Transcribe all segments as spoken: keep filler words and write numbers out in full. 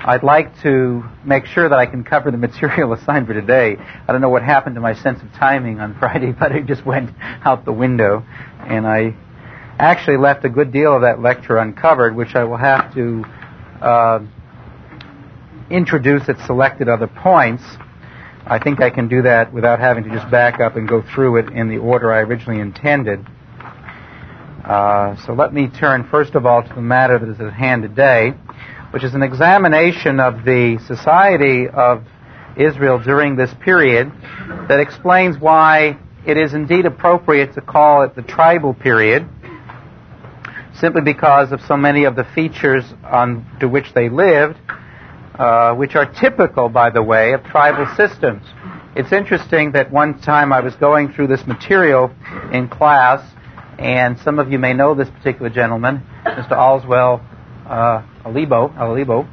I'd like to make sure that I can cover the material assigned for today. I don't know what happened to my sense of timing on Friday, but it just went out the window. And I actually left a good deal of that lecture uncovered, which I will have to uh, introduce at selected other points. I think I can do that without having to just back up and go through it in the order I originally intended. Uh, so let me turn first of all to the matter that is at hand today, which is an examination of the society of Israel during this period that explains why it is indeed appropriate to call it the tribal period, simply because of so many of the features on to which they lived, uh, which are typical, by the way, of tribal systems. It's interesting that one time I was going through this material in class, and some of you may know this particular gentleman, Mister Oswell uh, Alibo, Alibo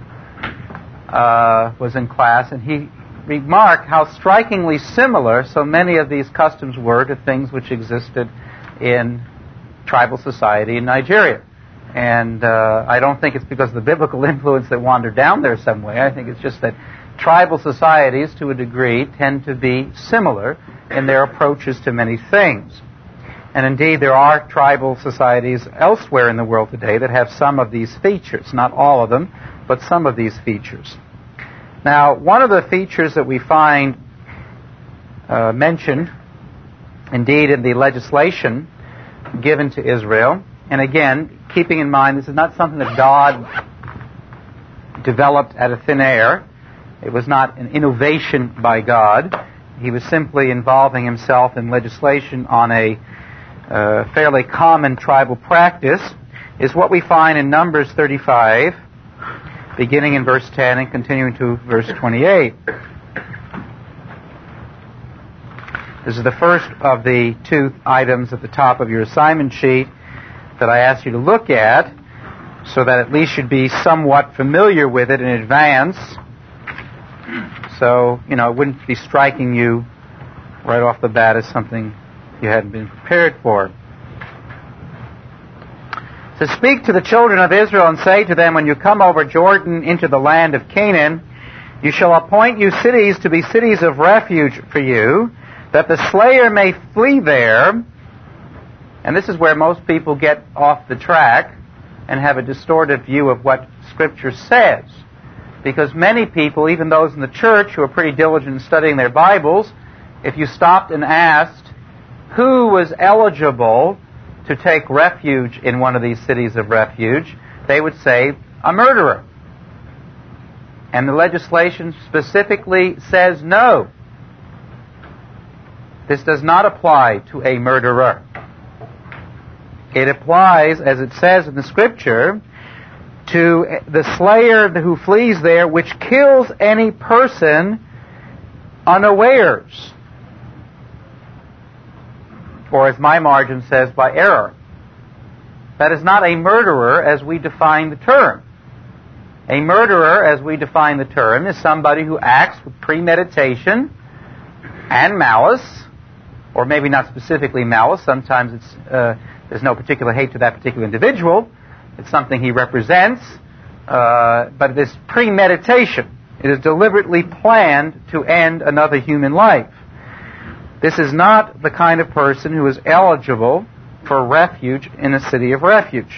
uh, was in class, and he remarked how strikingly similar so many of these customs were to things which existed in tribal society in Nigeria. And uh, I don't think it's because of the biblical influence that wandered down there some way. I think it's just that tribal societies, to a degree, tend to be similar in their approaches to many things. And indeed, there are tribal societies elsewhere in the world today that have some of these features. Not all of them, but some of these features. Now, one of the features that we find uh, mentioned, indeed, in the legislation given to Israel, and again, keeping in mind, this is not something that God developed out of thin air. It was not an innovation by God. He was simply involving himself in legislation on a uh, fairly common tribal practice, is what we find in Numbers thirty-five, beginning in verse ten and continuing to verse twenty-eight. This is the first of the two items at the top of your assignment sheet that I asked you to look at, so that at least you'd be somewhat familiar with it in advance. So, you know, it wouldn't be striking you right off the bat as something you hadn't been prepared for. So speak to the children of Israel and say to them, when you come over Jordan into the land of Canaan, you shall appoint you cities to be cities of refuge for you, that the slayer may flee there. And this is where most people get off the track and have a distorted view of what Scripture says. Because many people, even those in the church who are pretty diligent in studying their Bibles, if you stopped and asked who was eligible to take refuge in one of these cities of refuge, they would say a murderer. And the legislation specifically says no. This does not apply to a murderer. It applies, as it says in the Scripture, to the slayer who flees there, which kills any person unawares. Or as my margin says, by error. That is not a murderer as we define the term. A murderer, as we define the term, is somebody who acts with premeditation and malice, or maybe not specifically malice. Sometimes it's uh, there's no particular hate to that particular individual. It's something he represents, uh, but it is premeditation. It is deliberately planned to end another human life. This is not the kind of person who is eligible for refuge in a city of refuge.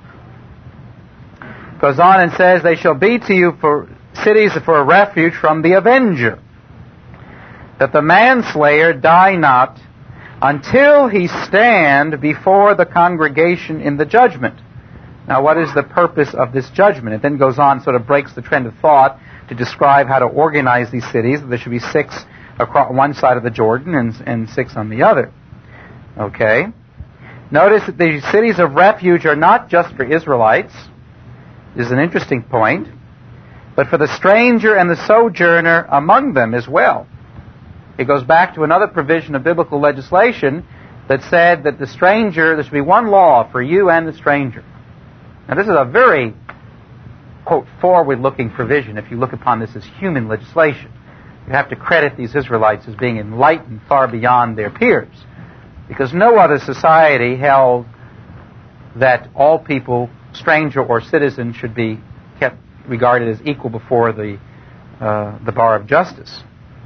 Goes on and says, they shall be to you for cities for a refuge from the avenger, that the manslayer die not until he stand before the congregation in the judgment. Now, what is the purpose of this judgment? It then goes on, sort of breaks the trend of thought to describe how to organize these cities. There should be six across one side of the Jordan and, and six on the other. Okay? Notice that the cities of refuge are not just for Israelites. This is an interesting point. But for the stranger and the sojourner among them as well. It goes back to another provision of biblical legislation that said that the stranger, there should be one law for you and the stranger. Now this is a very, quote, forward-looking provision if you look upon this as human legislation. You have to credit these Israelites as being enlightened far beyond their peers. Because no other society held that all people, stranger or citizen, should be kept regarded as equal before the uh, the bar of justice.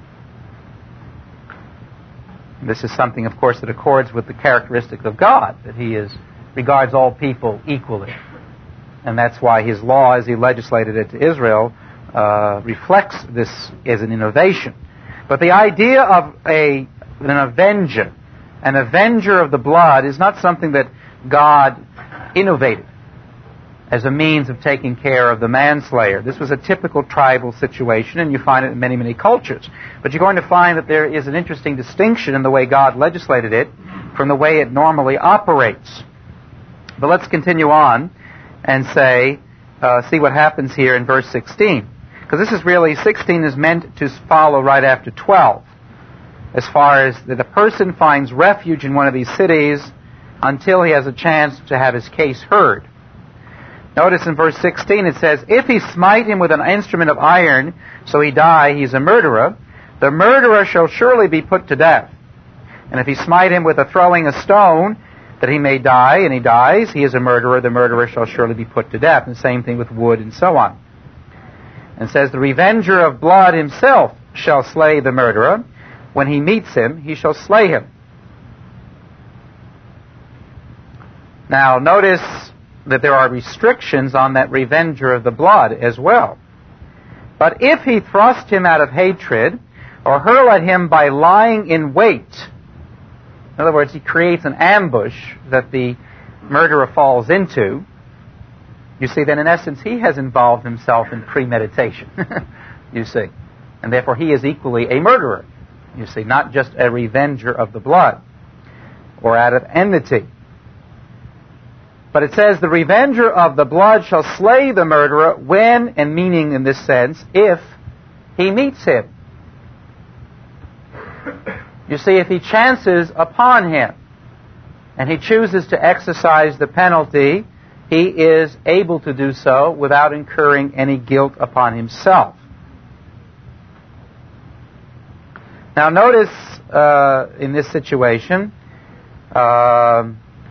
This is something, of course, that accords with the characteristic of God, that He is regards all people equally. And that's why His law, as He legislated it to Israel, uh, reflects this as an innovation. But the idea of a an avenger, an avenger of the blood, is not something that God innovated as a means of taking care of the manslayer. This was a typical tribal situation, and you find it in many, many cultures. But you're going to find that there is an interesting distinction in the way God legislated it from the way it normally operates. But let's continue on and say, uh, see what happens here in verse sixteen. Because this is really, sixteen is meant to follow right after twelve. As far as that a person finds refuge in one of these cities until he has a chance to have his case heard. Notice in verse sixteen it says, if he smite him with an instrument of iron, so he die, he is a murderer. The murderer shall surely be put to death. And if he smite him with a throwing a stone, that he may die, and he dies, he is a murderer. The murderer shall surely be put to death. And the same thing with wood and so on. And it says, the revenger of blood himself shall slay the murderer. When he meets him, he shall slay him. Now, notice that there are restrictions on that revenger of the blood as well. But if he thrust him out of hatred, or hurl at him by lying in wait, in other words, he creates an ambush that the murderer falls into, you see, then in essence he has involved himself in premeditation, you see. And therefore he is equally a murderer, you see, not just a revenger of the blood, or out of enmity. But it says, the revenger of the blood shall slay the murderer when, and meaning in this sense, if he meets him. You see, if he chances upon him, and he chooses to exercise the penalty, he is able to do so without incurring any guilt upon himself. Now notice uh, in this situation, uh,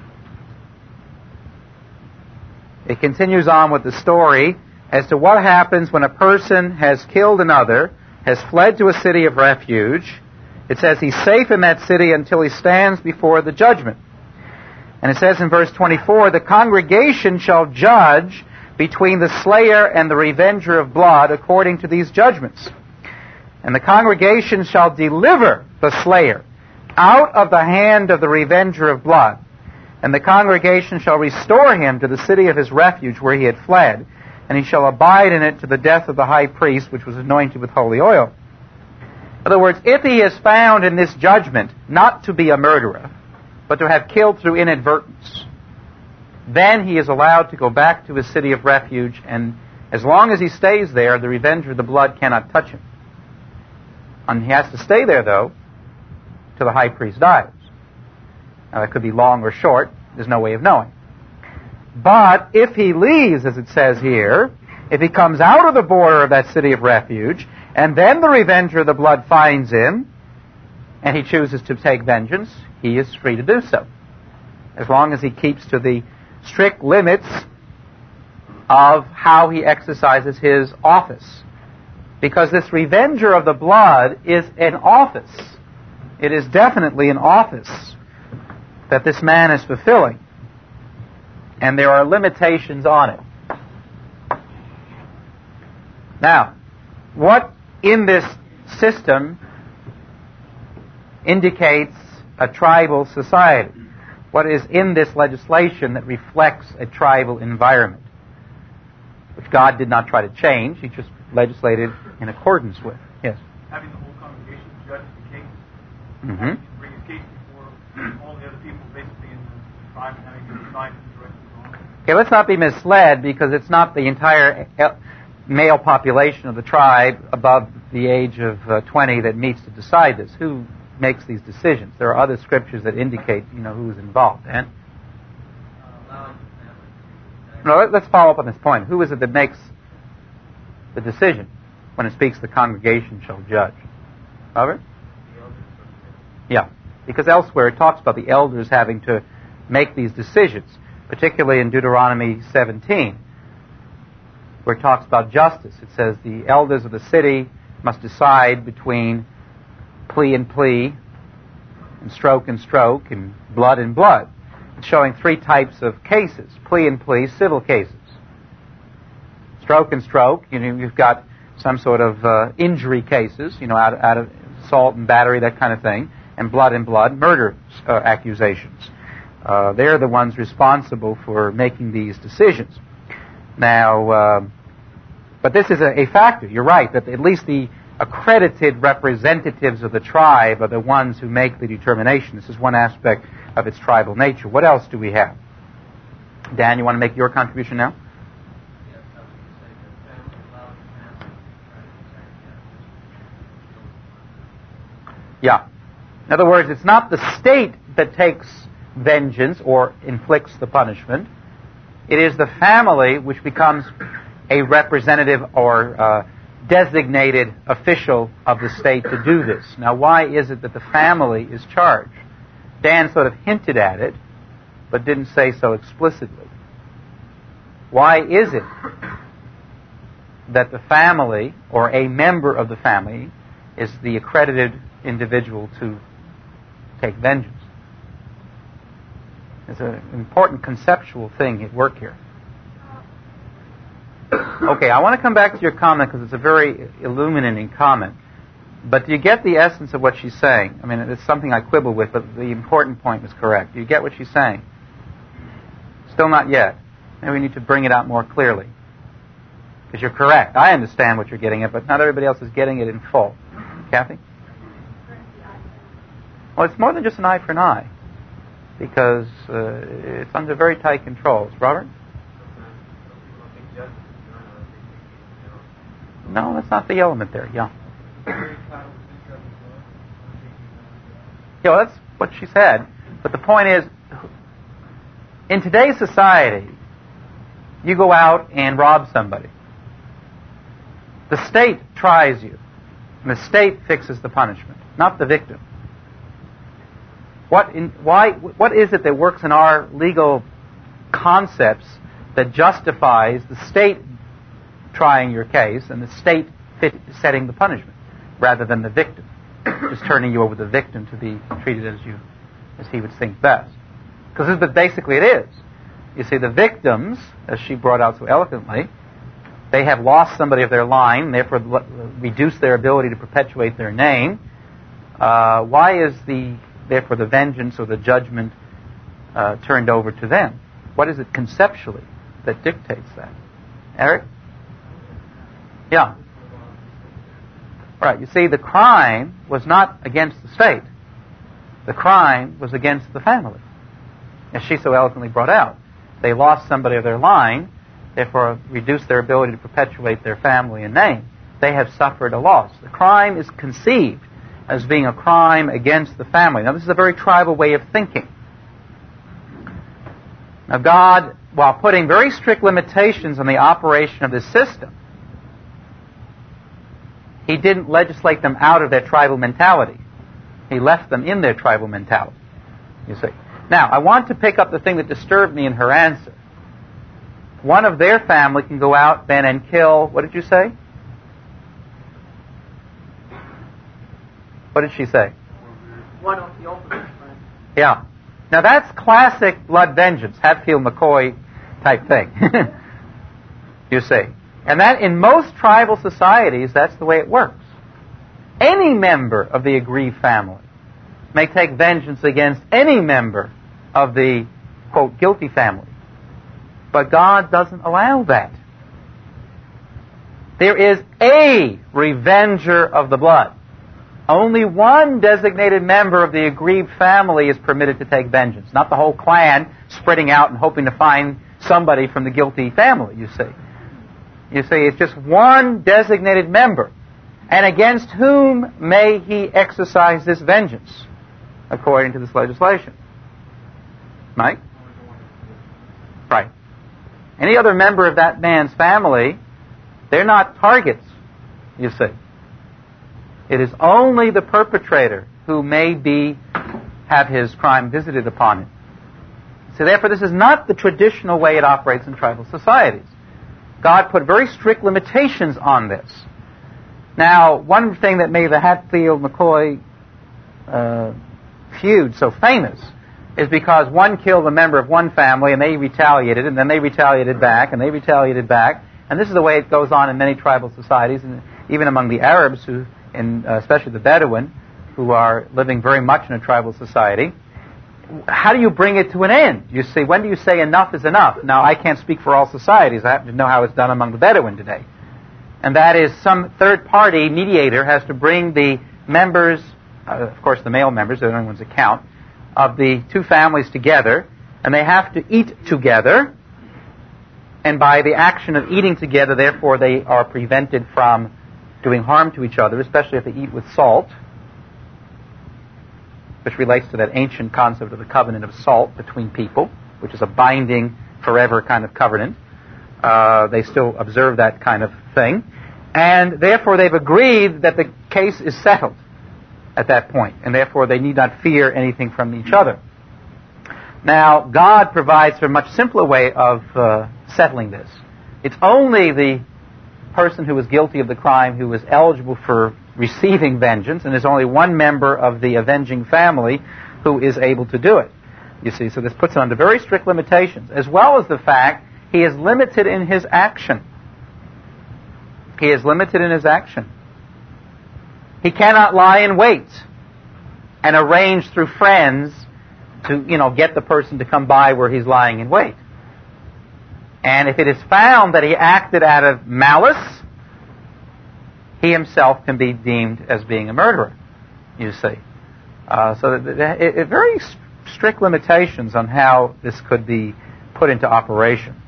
it continues on with the story as to what happens when a person has killed another, has fled to a city of refuge. It says he's safe in that city until he stands before the judgment. And it says in verse twenty-four, the congregation shall judge between the slayer and the revenger of blood according to these judgments. And the congregation shall deliver the slayer out of the hand of the revenger of blood. And the congregation shall restore him to the city of his refuge where he had fled, and he shall abide in it to the death of the high priest, which was anointed with holy oil. In other words, if he is found in this judgment not to be a murderer, but to have killed through inadvertence, then he is allowed to go back to his city of refuge, and as long as he stays there, the revenger of the blood cannot touch him. And he has to stay there, though, till the high priest dies. Now, that could be long or short. There's no way of knowing. But if he leaves, as it says here, if he comes out of the border of that city of refuge, and then the revenger of the blood finds him, and he chooses to take vengeance, he is free to do so, as long as he keeps to the strict limits of how he exercises his office. Because this revenger of the blood is an office. It is definitely an office that this man is fulfilling. And there are limitations on it. Now, what in this system indicates a tribal society? What is in this legislation that reflects a tribal environment, which God did not try to change, He just legislated in accordance with? Yes? Having the whole congregation judge the case. Mm-hmm. Bring his case before all the other people basically in the tribe and having to decide who's right and wrong. Okay, let's not be misled, because it's not the entire male population of the tribe above the age of uh, twenty that meets to decide this. Who makes these decisions? There are other scriptures that indicate, you know, who's involved. And no, let's follow up on this point. Who is it that makes the decision when it speaks the congregation shall judge? Robert? Yeah, because elsewhere it talks about the elders having to make these decisions, particularly in Deuteronomy seventeen. where it talks about justice. It says the elders of the city must decide between plea and plea, and stroke and stroke, and blood and blood. It's showing three types of cases: plea and plea, civil cases. Stroke and stroke, you know, you've got some sort of uh, injury cases, you know, out, out of assault and battery, that kind of thing, and blood and blood, murder uh, accusations. Uh, they're the ones responsible for making these decisions. Now, uh, but this is a, a factor. You're right, that at least the accredited representatives of the tribe are the ones who make the determination. This is one aspect of its tribal nature. What else do we have? Dan, you want to make your contribution now? Yeah. In other words, it's not the state that takes vengeance or inflicts the punishment. It is the family which becomes a representative or uh, designated official of the state to do this. Now, why is it that the family is charged? Dan sort of hinted at it, but didn't say so explicitly. Why is it that the family, or a member of the family, is the accredited individual to take vengeance? There's an important conceptual thing at work here. Okay, I want to come back to your comment because it's a very illuminating comment. But do you get the essence of what she's saying? I mean, it's something I quibble with, but the important point was correct. Do you get what she's saying? Still not yet. Maybe we need to bring it out more clearly. Because you're correct. I understand what you're getting at, but not everybody else is getting it in full. Kathy? Well, it's more than just an eye for an eye, because uh, it's under very tight controls. Robert? No, that's not the element there. Yeah. Yeah, well, that's what she said. But the point is, in today's society, you go out and rob somebody. The state tries you, and the state fixes the punishment, not the victim. What in, why? What is it that works in our legal concepts that justifies the state trying your case and the state fit, setting the punishment, rather than the victim just turning you over to the victim to be treated as you, as he would think best? Because basically it is. You see, the victims, as she brought out so eloquently, they have lost somebody of their line, and therefore reduce their ability to perpetuate their name. Uh, why is the therefore the vengeance or the judgment uh, turned over to them? What is it conceptually that dictates that? Eric? Yeah. Right. You see, the crime was not against the state. The crime was against the family, as she so eloquently brought out. They lost somebody of their line, therefore reduced their ability to perpetuate their family and name. They have suffered a loss. The crime is conceived as being a crime against the family. Now, this is a very tribal way of thinking. Now, God, while putting very strict limitations on the operation of this system, He didn't legislate them out of their tribal mentality. He left them in their tribal mentality, you see. Now, I want to pick up the thing that disturbed me in her answer. One of their family can go out then and kill, what did you say? What did she say? One of the ultimate friends. Yeah. Now that's classic blood vengeance, Hatfield McCoy type thing. You see. And that in most tribal societies, that's the way it works. Any member of the aggrieved family may take vengeance against any member of the, quote, guilty family. But God doesn't allow that. There is a revenger of the blood. Only one designated member of the aggrieved family is permitted to take vengeance, not the whole clan spreading out and hoping to find somebody from the guilty family, you see. You see, it's just one designated member. And against whom may he exercise this vengeance, according to this legislation? Mike? Right. Any other member of that man's family, they're not targets, you see. It is only the perpetrator who may be, have his crime visited upon him. So therefore, this is not the traditional way it operates in tribal societies. God put very strict limitations on this. Now, one thing that made the Hatfield-McCoy uh, feud so famous is because one killed a member of one family and they retaliated, and then they retaliated back, and they retaliated back. And this is the way it goes on in many tribal societies, and even among the Arabs, who, in, uh, especially the Bedouin, who are living very much in a tribal society. How do you bring it to an end? You see, when do you say enough is enough? Now, I can't speak for all societies. I happen to know how it's done among the Bedouin today. And that is some third-party mediator has to bring the members, uh, of course the male members, they're the only ones that count, of the two families together, and they have to eat together, and by the action of eating together, therefore, they are prevented from doing harm to each other, especially if they eat with salt, which relates to that ancient concept of the covenant of salt between people, which is a binding, forever kind of covenant. Uh, they still observe that kind of thing. And therefore, they've agreed that the case is settled at that point, and therefore they need not fear anything from each other. Now, God provides for a much simpler way of uh, settling this. It's only the person who is guilty of the crime who is eligible for receiving vengeance, and there's only one member of the avenging family who is able to do it. You see, so this puts it under very strict limitations, as well as the fact he is limited in his action. He is limited in his action. He cannot lie in wait and arrange through friends to, you know, get the person to come by where he's lying in wait. And if it is found that he acted out of malice, he himself can be deemed as being a murderer, you see. Uh, so it, it, it very strict limitations on how this could be put into operation.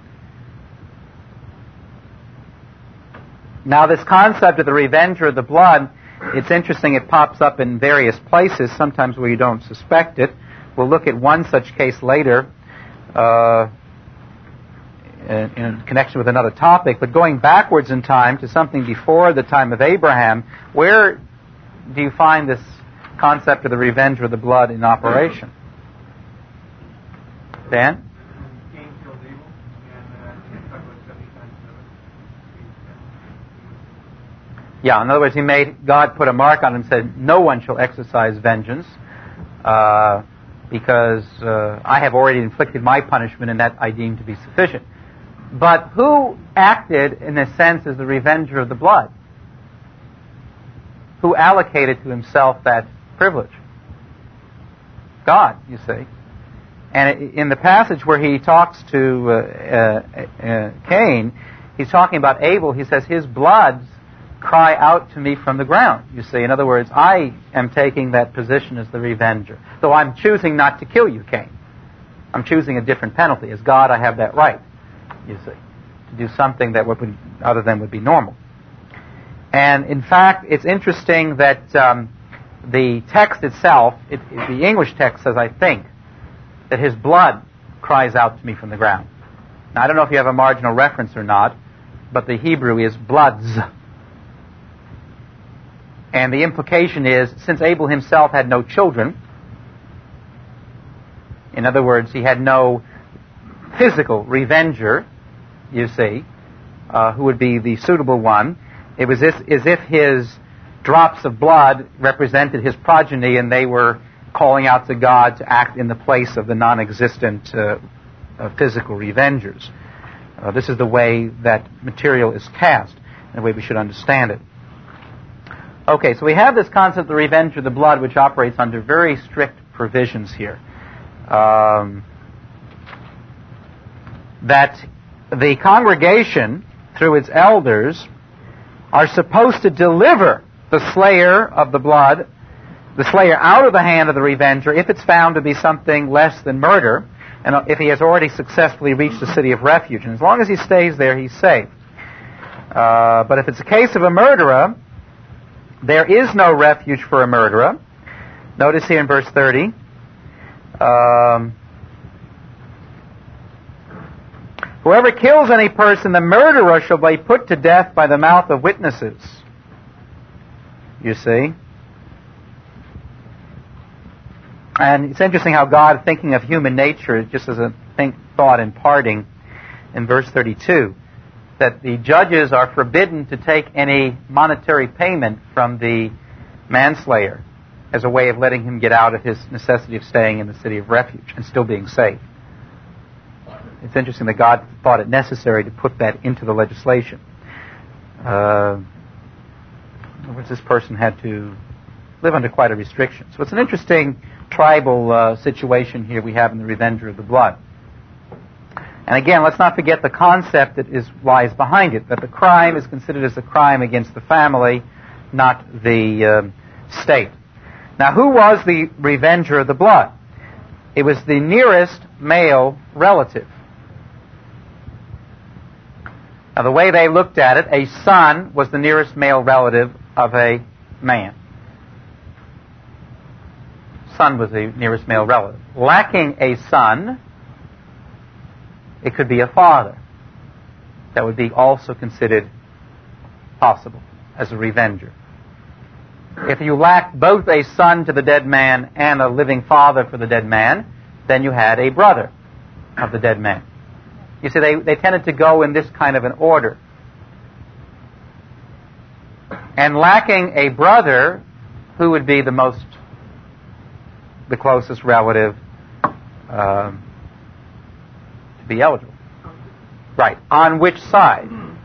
Now, this concept of the revenger of the blood, it's interesting, it pops up in various places, sometimes where you don't suspect it. We'll look at one such case later uh, in, in connection with another topic, but going backwards in time to something before the time of Abraham, where do you find this concept of the revenger of the blood in operation? Dan? Yeah, in other words, he made, God put a mark on him and said, no one shall exercise vengeance, uh, because uh, I have already inflicted my punishment, and that I deem to be sufficient. But who acted, in a sense, as the revenger of the blood? Who allocated to himself that privilege? God, you see. And in the passage where he talks to uh, uh, uh, Cain, he's talking about Abel. He says, his blood cry out to me from the ground, you see. In other words, I am taking that position as the revenger. Though I'm choosing not to kill you, Cain. I'm choosing a different penalty. As God, I have that right, you see, to do something that would, other than would be normal. And in fact, it's interesting that um, the text itself, it, it, the English text says, I think, that his blood cries out to me from the ground. Now, I don't know if you have a marginal reference or not, but the Hebrew is bloods. And the implication is, since Abel himself had no children, in other words, he had no physical revenger, you see, uh, who would be the suitable one, it was as, as if his drops of blood represented his progeny, and they were calling out to God to act in the place of the non-existent uh, uh, physical revengers. Uh, this is the way that material is cast, and the way we should understand it. Okay, so we have this concept of the revenger of the blood, which operates under very strict provisions here. Um, that the congregation, through its elders, are supposed to deliver the slayer of the blood, the slayer out of the hand of the revenger, if it's found to be something less than murder, and if he has already successfully reached the city of refuge. And as long as he stays there, he's safe. Uh, but if it's a case of a murderer, there is no refuge for a murderer. Notice here in verse thirty, um, whoever kills any person, the murderer shall be put to death by the mouth of witnesses. You see? And it's interesting how God, thinking of human nature, just as a think, thought in parting, in verse thirty-two, that the judges are forbidden to take any monetary payment from the manslayer as a way of letting him get out of his necessity of staying in the city of refuge and still being safe. It's interesting that God thought it necessary to put that into the legislation. Uh, in other words, this person had to live under quite a restriction. So it's an interesting tribal uh, situation here we have in the Revenger of the Blood. And again, let's not forget the concept that is lies behind it, that the crime is considered as a crime against the family, not the uh, state. Now, who was the Revenger of the Blood? It was the nearest male relative. Now, the way they looked at it, a son was the nearest male relative of a man. Son was the nearest male relative. Lacking a son, it could be a father. That would be also considered possible as a revenger. If you lacked both a son to the dead man and a living father for the dead man, then you had a brother of the dead man. You see, they, they tended to go in this kind of an order. And lacking a brother, who would be the most, the closest relative um, to be eligible? Right. On which side?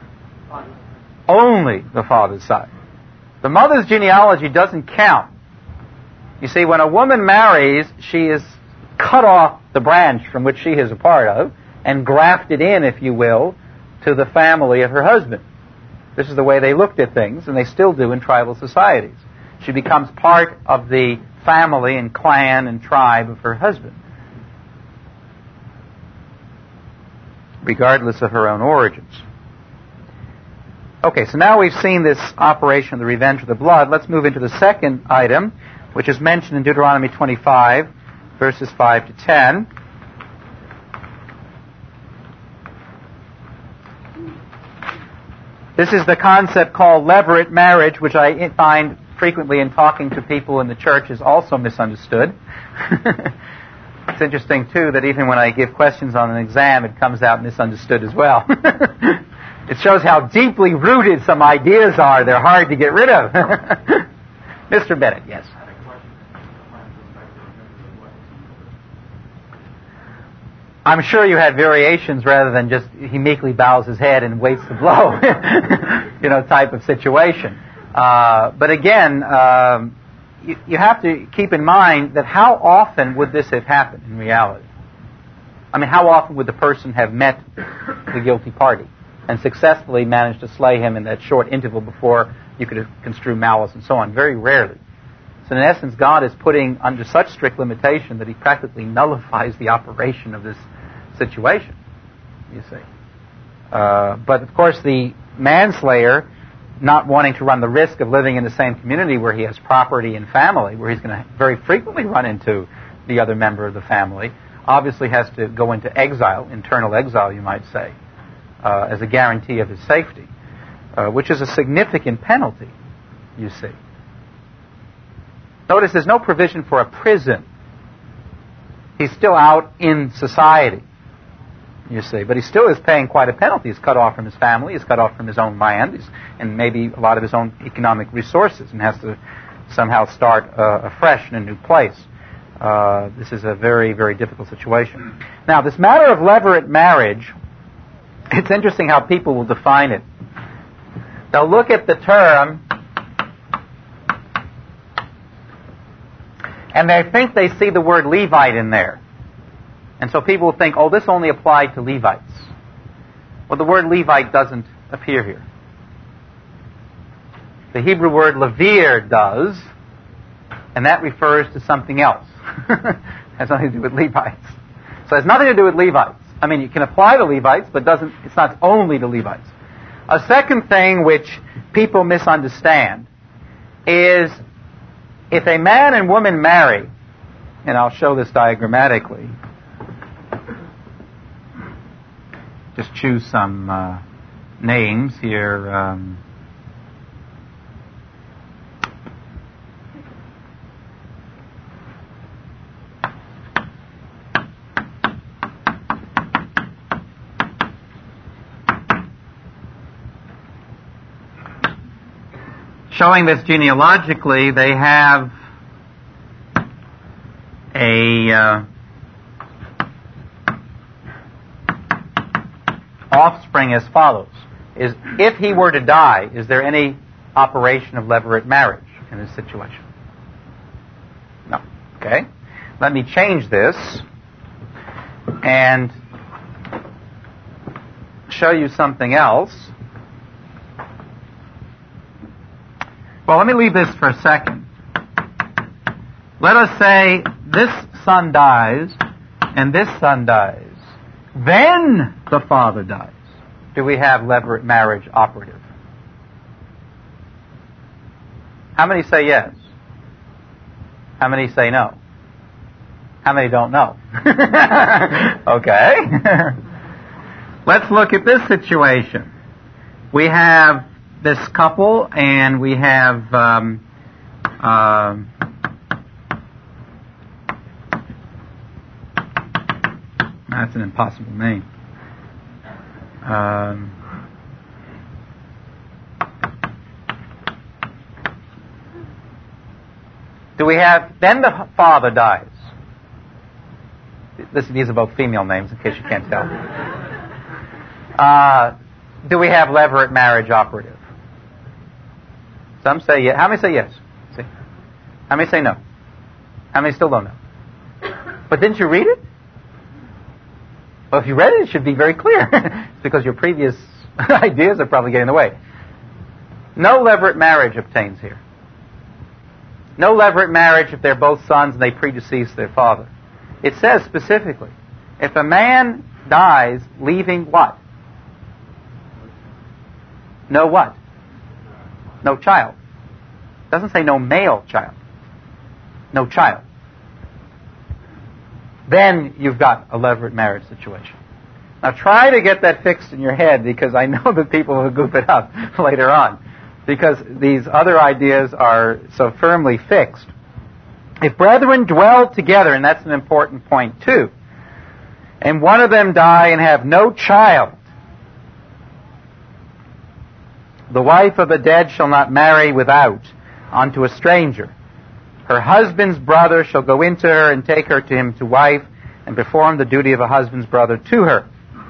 Only the father's side. The mother's genealogy doesn't count. You see, when a woman marries, she is cut off the branch from which she is a part of and grafted in, if you will, to the family of her husband. This is the way they looked at things, and they still do in tribal societies. She becomes part of the family and clan and tribe of her husband, regardless of her own origins. Okay, so now we've seen this operation of the Revenge of the Blood. Let's move into the second item, which is mentioned in Deuteronomy twenty-five, verses five to ten. This is the concept called levirate marriage, which I find frequently in talking to people in the church is also misunderstood. It's interesting, too, that even when I give questions on an exam, it comes out misunderstood as well. It shows how deeply rooted some ideas are. They're hard to get rid of. Mister Bennett, yes. I'm sure you had variations rather than just he meekly bows his head and waits to blow, you know, type of situation. Uh, but again, um, you, you have to keep in mind that how often would this have happened in reality? I mean, how often would the person have met the guilty party and successfully managed to slay him in that short interval before you could construe malice and so on? Very rarely. So in essence, God is putting under such strict limitation that he practically nullifies the operation of this situation, you see. Uh, but of course the manslayer, not wanting to run the risk of living in the same community where he has property and family, where he's going to very frequently run into the other member of the family, obviously has to go into exile, internal exile you might say, uh, as a guarantee of his safety, uh, which is a significant penalty, you see. Notice there's no provision for a prison. He's still out in society, you see, but he still is paying quite a penalty. He's cut off from his family, he's cut off from his own land, he's, and maybe a lot of his own economic resources, and has to somehow start uh, afresh in a new place. Uh, this is a very, very difficult situation. Now, this matter of levirate marriage, it's interesting how people will define it. They'll look at the term, and they think they see the word Levite in there. And so people will think, oh, this only applied to Levites. Well, the word Levite doesn't appear here. The Hebrew word levir does, and that refers to something else. It has nothing to do with Levites. So it has nothing to do with Levites. I mean, you can apply to Levites, but doesn't. It's not only to Levites. A second thing which people misunderstand is if a man and woman marry, and I'll show this diagrammatically, just choose some uh, names here. Um, showing this genealogically, they have a uh, offspring as follows. Is if he were to die, is there any operation of levirate marriage in this situation? No. Okay. Let me change this and show you something else. Well, let me leave this for a second. Let us say this son dies and this son dies. Then the father dies. Do we have levirate marriage operative? How many say yes? How many say no? How many don't know? Okay. Let's look at this situation. We have this couple, and we have um, uh, that's an impossible name. Um, do we have, then the father dies. This, these are both female names, in case you can't tell. Uh, do we have levirate marriage operative? Some say yes. How many say yes? See? How many say no? How many still don't know? But didn't you read it? Well, if you read it, it should be very clear. It's because your previous ideas are probably getting in the way. No levirate marriage obtains here. No levirate marriage if they're both sons and they predecease their father. It says specifically, if a man dies leaving what? No what? No child. It doesn't say no male child. No child. Then you've got a levirate marriage situation. Now try to get that fixed in your head, because I know that people will goof it up later on, because these other ideas are so firmly fixed. If brethren dwell together, and that's an important point too, and one of them die and have no child, the wife of the dead shall not marry without unto a stranger. Her husband's brother shall go into her and take her to him to wife, and perform the duty of a husband's brother to her.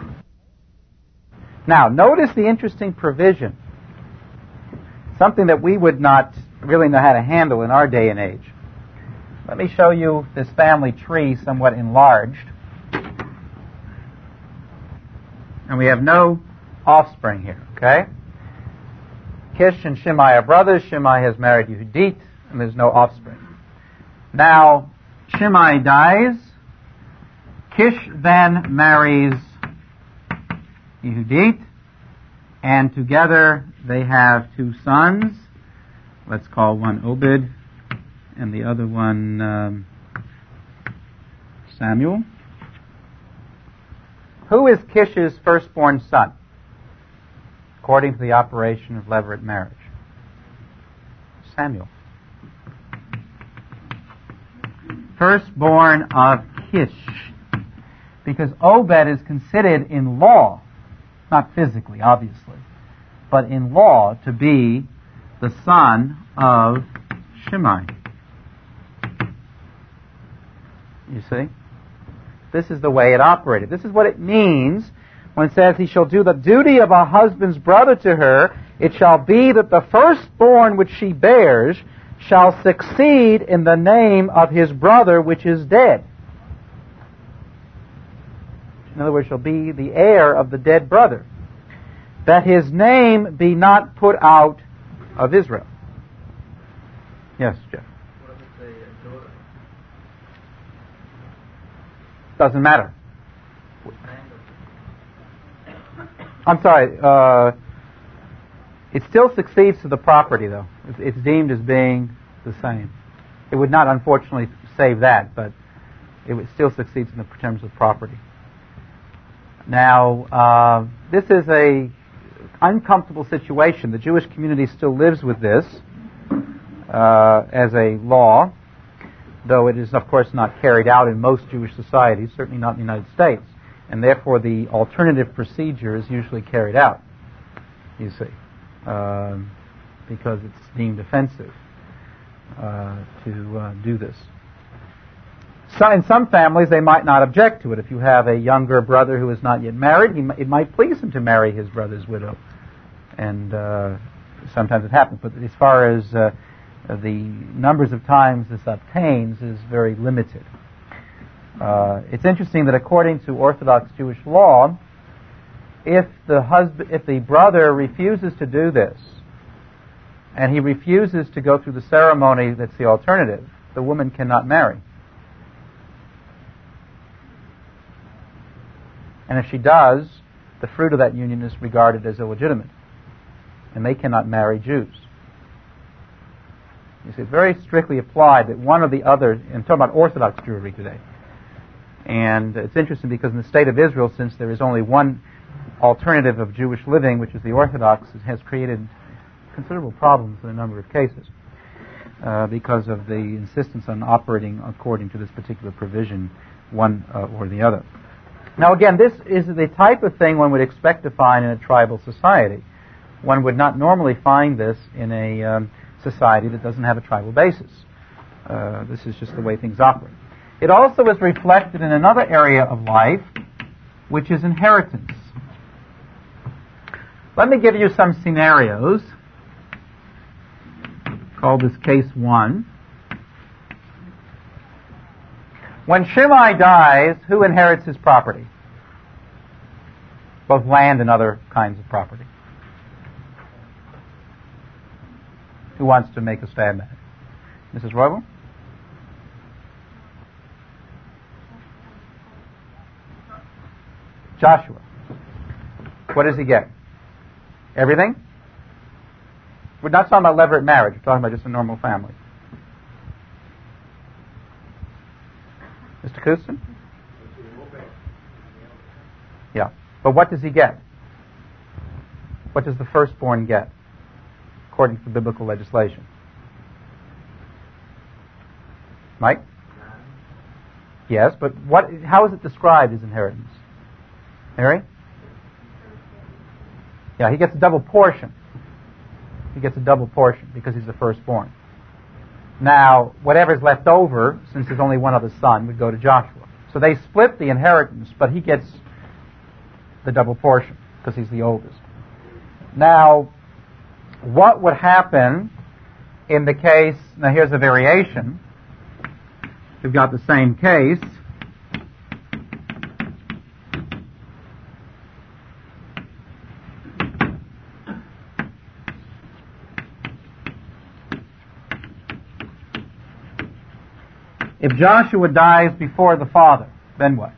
Now, notice the interesting provision, something that we would not really know how to handle in our day and age. Let me show you this family tree somewhat enlarged. And we have no offspring here, okay? Kish and Shimei are brothers. Shimei has married Yehudit, and there's no offspring. Now, Shimei dies. Kish then marries Yehudit, and together they have two sons. Let's call one Obed and the other one um, Samuel. Who is Kish's firstborn son, according to the operation of levirate marriage? Samuel. Firstborn of Kish. Because Obed is considered in law, not physically, obviously, but in law to be the son of Shimei. You see? This is the way it operated. This is what it means when it says, he shall do the duty of a husband's brother to her. It shall be that the firstborn which she bears shall succeed in the name of his brother which is dead. In other words, shall be the heir of the dead brother, that his name be not put out of Israel. Yes, Jeff. What if it's a daughter? Doesn't matter. I'm sorry. Uh, it still succeeds to the property, though. It's, it's deemed as being the same. It would not, unfortunately, save that, but it would still succeeds in the terms of property. Now, uh, this is a uncomfortable situation. The Jewish community still lives with this uh, as a law, though it is, of course, not carried out in most Jewish societies, certainly not in the United States, and therefore the alternative procedure is usually carried out, you see. Um, because it's deemed offensive uh, to uh, do this. So in some families, they might not object to it. If you have a younger brother who is not yet married, he, it might please him to marry his brother's widow. And uh, sometimes it happens. But as far as uh, the numbers of times this obtains is very limited. Uh, it's interesting that according to Orthodox Jewish law, if the husband, if the brother refuses to do this, and he refuses to go through the ceremony that's the alternative, the woman cannot marry. And if she does, the fruit of that union is regarded as illegitimate. And they cannot marry Jews. You see, it's very strictly applied that one or the other, and I'm talking about Orthodox Jewry today. And it's interesting because in the state of Israel, since there is only one alternative of Jewish living, which is the Orthodox, it has created considerable problems in a number of cases uh, because of the insistence on operating according to this particular provision, one uh, or the other. Now again, this is the type of thing one would expect to find in a tribal society. One would not normally find this in a um, society that doesn't have a tribal basis. Uh, this is just the way things operate. It also is reflected in another area of life, which is inheritance. Let me give you some scenarios. Call this case one. When Shimei dies, who inherits his property? Both land and other kinds of property. Who wants to make a stab at it? Missus Roybal? Joshua. What does he get? Everything? We're not talking about levirate marriage. We're talking about just a normal family. Mister Couston? Yeah. But what does he get? What does the firstborn get, according to biblical legislation? Mike? Yes, but what? How is it described as inheritance? Mary? Yeah, he gets a double portion. He gets a double portion because he's the firstborn. Now, whatever's left over, since there's only one other son, would go to Joshua. So they split the inheritance, but he gets the double portion because he's the oldest. Now, what would happen in the case, now here's a variation. We've got the same case. If Joshua dies before the father, then what?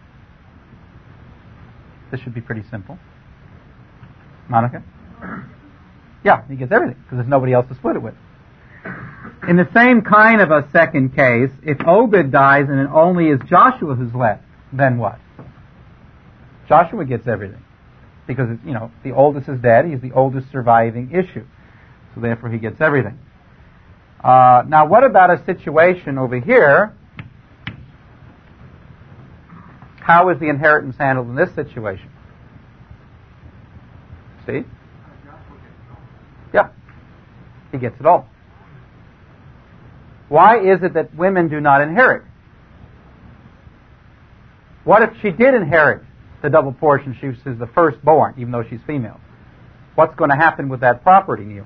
This should be pretty simple. Monica? Yeah, he gets everything because there's nobody else to split it with. In the same kind of a second case, if Obed dies and it only is Joshua who's left, then what? Joshua gets everything because, you know, the oldest is dead. He's the oldest surviving issue. So therefore he gets everything. Uh, now, what about a situation over here? How is the inheritance handled in this situation? Steve? Yeah, he gets it all. Why is it that women do not inherit? What if she did inherit the double portion? She is the firstborn, even though she's female. What's going to happen with that property, Neil?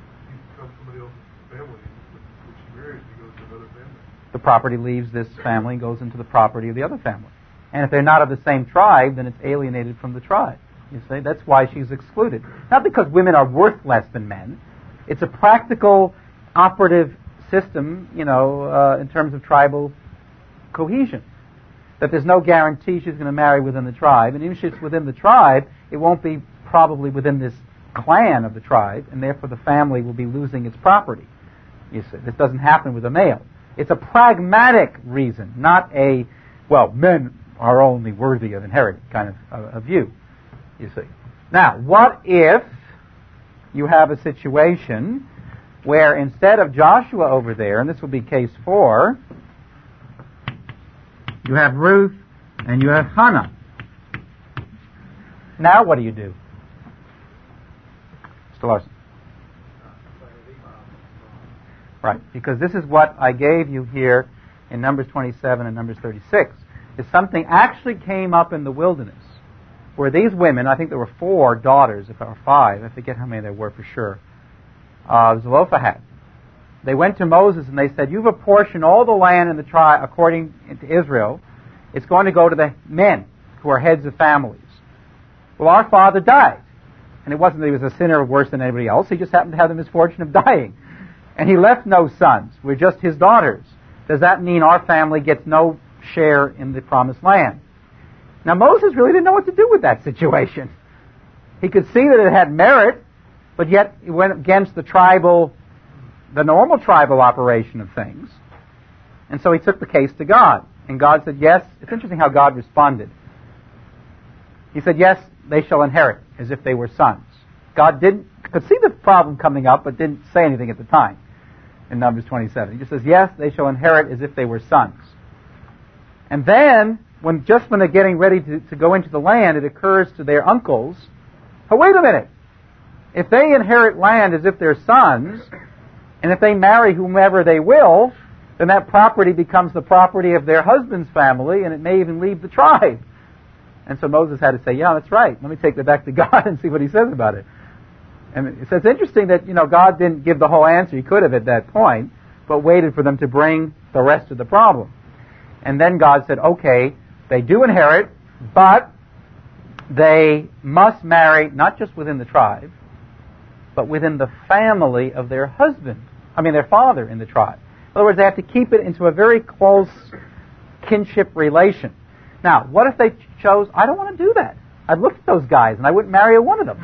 The property leaves this family and goes into the property of the other family. And if they're not of the same tribe, then it's alienated from the tribe. You see, that's why she's excluded. Not because women are worth less than men. It's a practical, operative system, you know, uh, in terms of tribal cohesion. That there's no guarantee she's going to marry within the tribe. And even if it's within the tribe, it won't be probably within this clan of the tribe, and therefore the family will be losing its property. You see, this doesn't happen with a male. It's a pragmatic reason, not a, well, men are only worthy of inheritance kind of a, a view, you see. Now, what if you have a situation where instead of Joshua over there, and this will be case four, you have Ruth and you have Hannah. Now what do you do? Mister Larson. Right, because this is what I gave you here in Numbers twenty-seven and Numbers thirty-six, is something actually came up in the wilderness, where these women, I think there were four daughters, if or five, I forget how many there were for sure, uh, Zelophehad. They went to Moses and they said, you've apportioned all the land in the tribe according to Israel. It's going to go to the men who are heads of families. Well, our father died. And it wasn't that he was a sinner worse than anybody else. He just happened to have the misfortune of dying. And he left no sons. We're just his daughters. Does that mean our family gets no share in the promised land? Now, Moses really didn't know what to do with that situation. He could see that it had merit, but yet it went against the tribal, the normal tribal operation of things. And so he took the case to God. And God said, yes. It's interesting how God responded. He said, yes, they shall inherit, as if they were sons. God didn't could see the problem coming up, but didn't say anything at the time in Numbers twenty-seven. He just says, yes, they shall inherit as if they were sons. And then, when just when they're getting ready to, to go into the land, it occurs to their uncles, oh, wait a minute. If they inherit land as if they're sons, and if they marry whomever they will, then that property becomes the property of their husband's family, and it may even leave the tribe. And so Moses had to say, yeah, that's right. Let me take that back to God and see what he says about it. And so it's interesting that, you know, God didn't give the whole answer. He could have at that point, but waited for them to bring the rest of the problem. And then God said, okay, they do inherit, but they must marry not just within the tribe, but within the family of their husband. I mean, their father in the tribe. In other words, they have to keep it into a very close kinship relation. Now, what if they chose, I don't want to do that. I've looked at those guys, and I wouldn't marry a one of them.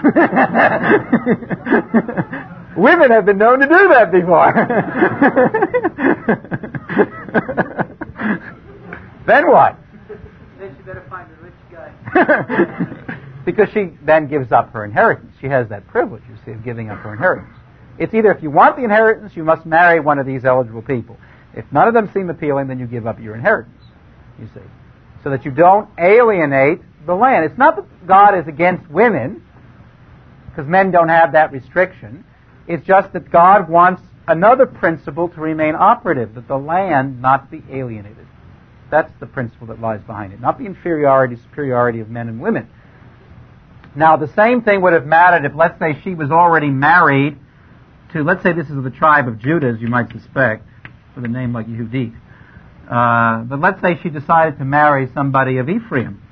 Women have been known to do that before. Then what? Then she better find a rich guy. Because she then gives up her inheritance. She has that privilege, you see, of giving up her inheritance. It's either if you want the inheritance, you must marry one of these eligible people. If none of them seem appealing, then you give up your inheritance, you see. So that you don't alienate the land. It's not that God is against women, because men don't have that restriction. It's just that God wants another principle to remain operative, that the land not be alienated. That's the principle that lies behind it, not the inferiority, superiority of men and women. Now, the same thing would have mattered if, let's say, she was already married to, let's say this is the tribe of Judah, as you might suspect, with a name like Yehudit. Uh, but let's say she decided to marry somebody of Ephraim.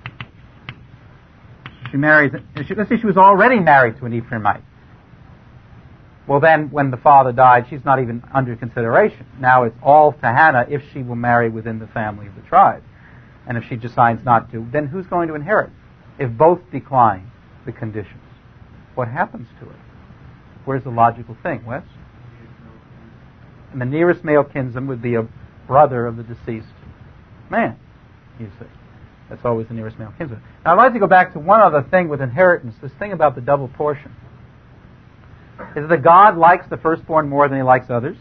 She marries, let's say she was already married to an Ephraimite. Well, then, when the father died, she's not even under consideration. Now it's all to Hannah if she will marry within the family of the tribe. And if she decides not to, then who's going to inherit? If both decline the conditions, what happens to it? Where's the logical thing, Wes? And the nearest male kinsman would be a brother of the deceased man, you see. That's always the nearest male kinsman. Now, I'd like to go back to one other thing with inheritance, this thing about the double portion. Is that God likes the firstborn more than he likes others?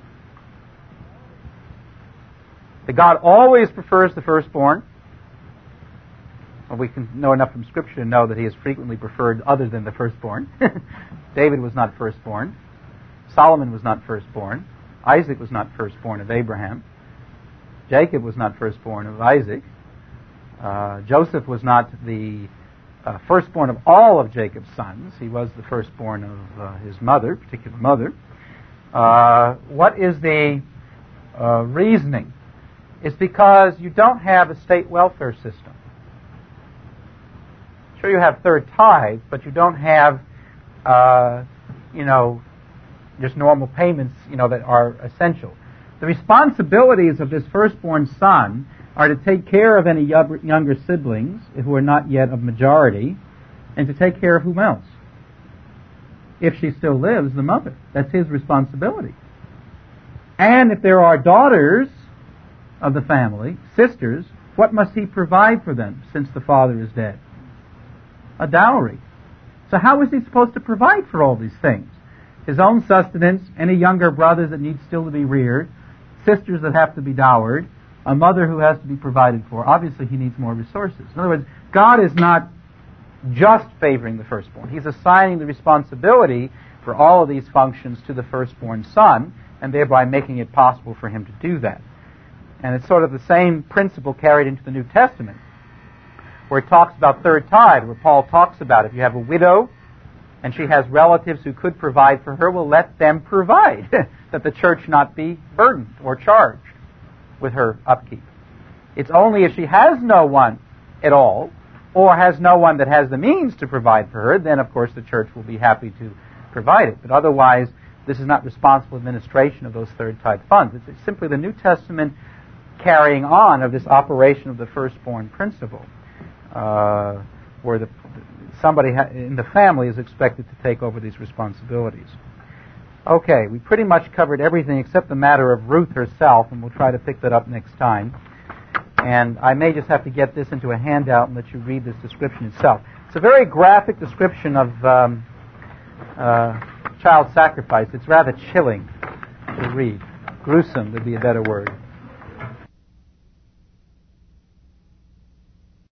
That God always prefers the firstborn? Well, we can know enough from Scripture to know that he has frequently preferred other than the firstborn. David was not firstborn. Solomon was not firstborn. Isaac was not firstborn of Abraham. Jacob was not firstborn of Isaac. Uh, Joseph was not the uh, firstborn of all of Jacob's sons. He was the firstborn of uh, his mother, particular mother. Uh, what is the uh, reasoning? It's because you don't have a state welfare system. Sure, you have third tithe, but you don't have, uh, you know, just normal payments, you know, that are essential. The responsibilities of this firstborn son are to take care of any younger siblings who are not yet of majority, and to take care of whom else? If she still lives, the mother. That's his responsibility. And if there are daughters of the family, sisters, what must he provide for them since the father is dead? A dowry. So how is he supposed to provide for all these things? His own sustenance, any younger brothers that need still to be reared, sisters that have to be dowered, a mother who has to be provided for. Obviously, he needs more resources. In other words, God is not just favoring the firstborn. He's assigning the responsibility for all of these functions to the firstborn son, and thereby making it possible for him to do that. And it's sort of the same principle carried into the New Testament, where it talks about third tithe, where Paul talks about if you have a widow and she has relatives who could provide for her, well, let them provide, that the church not be burdened or charged with her upkeep. It's only if she has no one at all, or has no one that has the means to provide for her, then of course the church will be happy to provide it. But otherwise, this is not responsible administration of those third tithe funds. It's simply the New Testament carrying on of this operation of the firstborn principle, uh, where the, somebody ha- in the family is expected to take over these responsibilities. Okay, we pretty much covered everything except the matter of Ruth herself, and we'll try to pick that up next time. And I may just have to get this into a handout and let you read this description itself. It's a very graphic description of um, uh, child sacrifice. It's rather chilling to read. Gruesome would be a better word.